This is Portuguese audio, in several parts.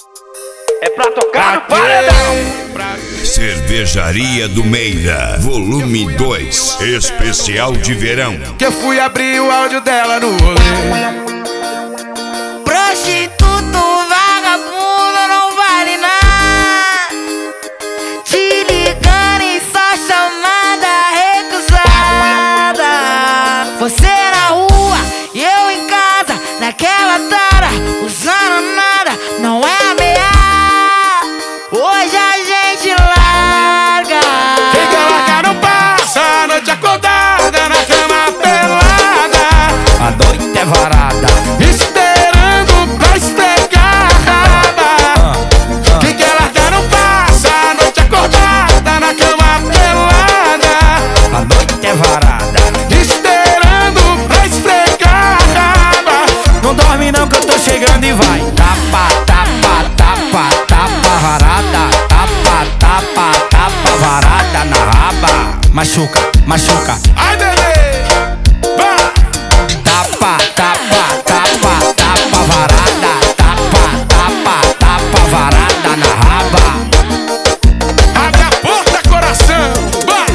É pra tocar no paredão. Cervejaria do Meira, volume 2, especial de verão. Que eu fui abrir o áudio dela no rolê. Prostituto, vagabundo, não vale nada. Te ligando e só chamada recusada. Você na rua e eu em casa, naquela tara, usando nada, não é ameaça. Hoje a gente larga. Quem quer largar não passa a noite acordada na cama pelada. A noite é varada, esperando pra esfregar a raba. Quem quer largar não passa a noite acordada na cama pelada. a noite é varada. Esperando pra esfregar a raba. Não dorme não que eu tô chegando e vai. Tapa, tapa, tapa, tapa varada. Tapa, tapa, tapa varada na raba. Machuca, machuca. Ai, bebê, vai. Tapa, tapa, tapa, tapa varada. Tapa, tapa, tapa varada na raba. Abre a porta, coração, vai.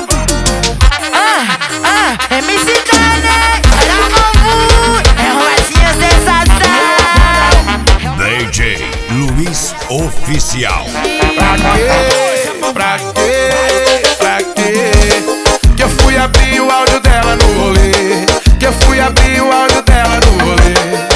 MC Dane, olha como é roladinha sensação. DJ Luiz Oficial. Pra quê? Pra quê? Pra quê? Que eu fui abrir o áudio dela no rolê. Que eu fui abrir o áudio dela no rolê.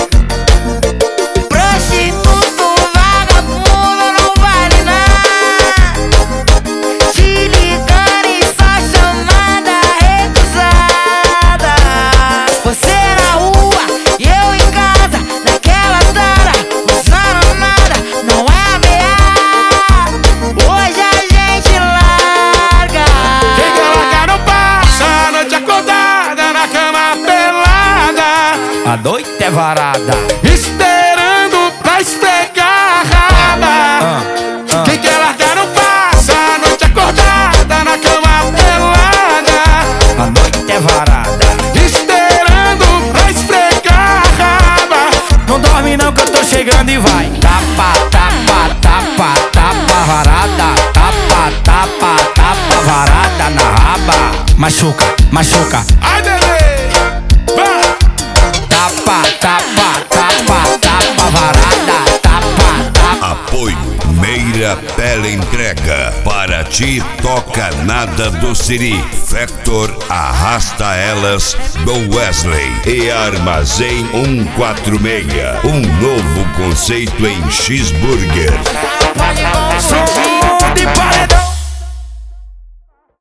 Prostituto, vagabundo, não vale nada. Te ligando e só chamada recusada. Você na rua e eu em casa, naquela tara, usando nada, não é ameaça. Hoje a gente larga. Quem quer largar não passa a noite acordada na cama pelada. A noite é varada. Esperando pra esfregar a raba. Quem quer largar não passa a noite acordada na cama pelada. A noite é varada. Esperando pra esfregar a raba. Não dorme não que eu tô chegando e vai. Tapa, tapa, tapa, tapa varada. Tapa, tapa, tapa varada na raba. Machuca, machuca. Ai, bebê, vai. Tapa, tapa, tapa, tapa varada. Tapa, tapa. Apoio Meira Pele Entrega. Para ti toca nada do Siri. Factor Arrasta Elas do Wesley. E Armazém 146. Um novo conceito em cheeseburger.